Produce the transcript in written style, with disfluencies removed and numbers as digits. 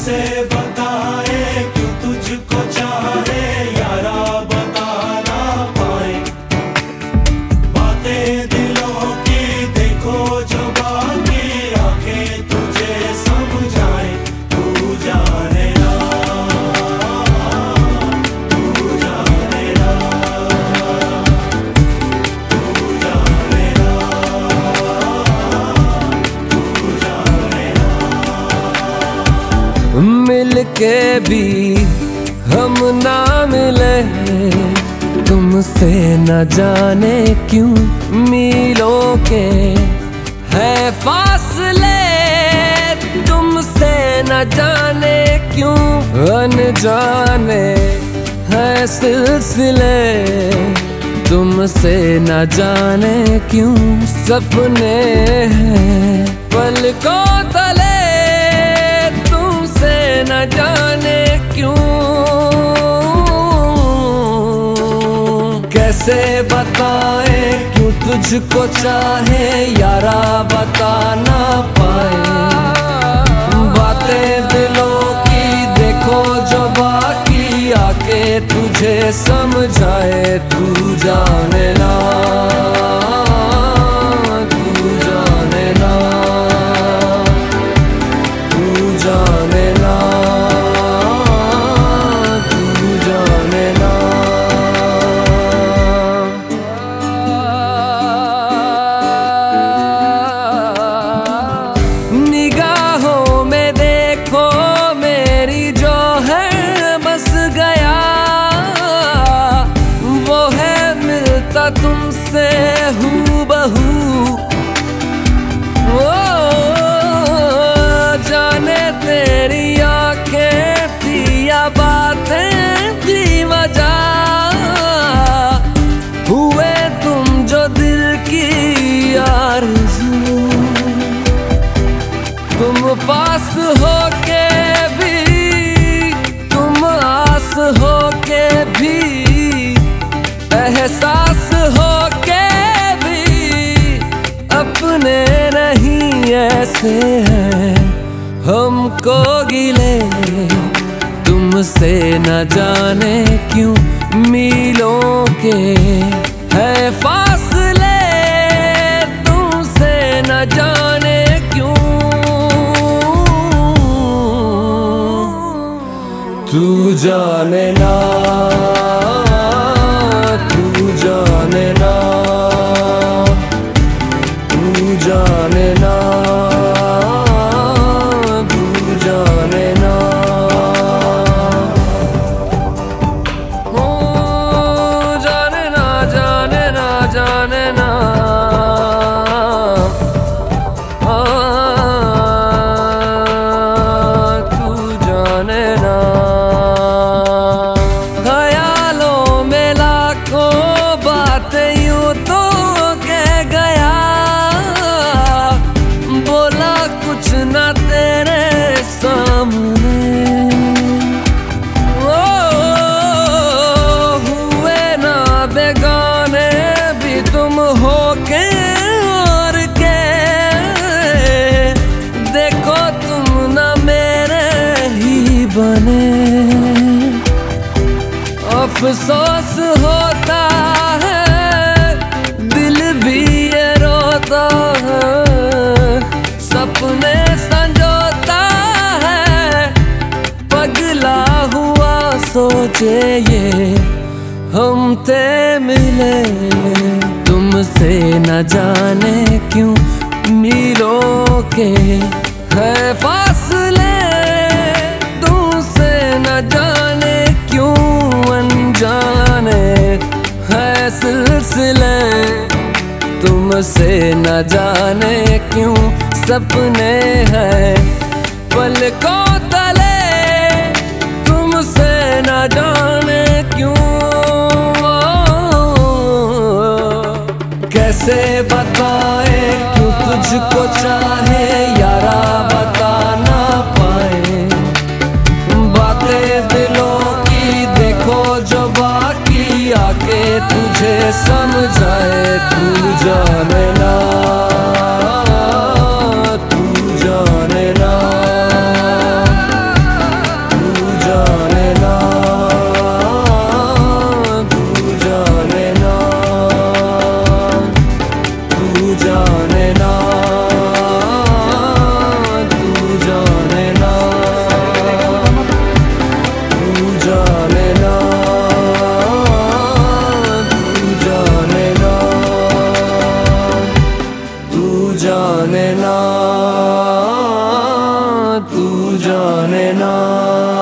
कैसे बताए क्यों तुझको चाहे यारा, बता ना पाए बातें दिलों की, देखो जो बाकी आंखें तुझे समझाए। तू जाने ना, तू जाने ना, तू जाने ना, तू जाने ना। मिलके भी हम ना मिले, तुमसे न जाने क्यों मीलों के है फासले, तुमसे न जाने क्यों अनजाने है सिलसिले, तुमसे न जाने क्यों सपने हैं पलकों तले, तुमसे न जाने क्यों। कैसे बताए क्यों तुझको चाहे यारा, बता ना पाए बातें दिलों की, देखो जो बाकी आके तुझे समझाए। तू जाने ना, तू जाने ना, तू जाने ना, तू जाने ना। निगाहों में देखो मेरी जो है बस गया, वो है मिलता तुमसे हूबहू। ओ जाने तेरी आंखें थी या बातें थी वजह, हुए तुम जो दिल की आरज़ू, तुम पास हो के भी, तुम आस हो के भी, एहसास हो के भी अपने नहीं ऐसे हैं हमको गिले, तुमसे न जाने क्यों मीलों के है फासले, तुमसे न जाने क्यों। तू जाने ना, तू जाने ना, तू जाने ना, तू जाने ना। ओ जाने ना, जाने ना, जाने ना, तू जाने ना। ख्यालों में लाखों बातें यूं तो कह गया, बोला कुछ ना तेरे सामने, ओ हुए ना बेगाने भी तुम हो के और के, देखो तुम ना मेरे ही बने। अफसोस होता है दिल भी ये रोता है, सपने संजोता है पगला हुआ सोचे ये हम थे मिले, तुमसे न जाने क्यों मीलों के है फासले, तुमसे न जाने क्यों अनजाने है सिलसिले, तुमसे न जाने क्यों सपने हैं पलकों तले, तुमसे न जाने क्यों। कैसे बताए क्यों तुझको चाहे यारा, बता ना पाए बातें दिलों की, देखो जो बाकी आके तुझे समझाए। तू जाने ना, तू जाने ना, जाने ना।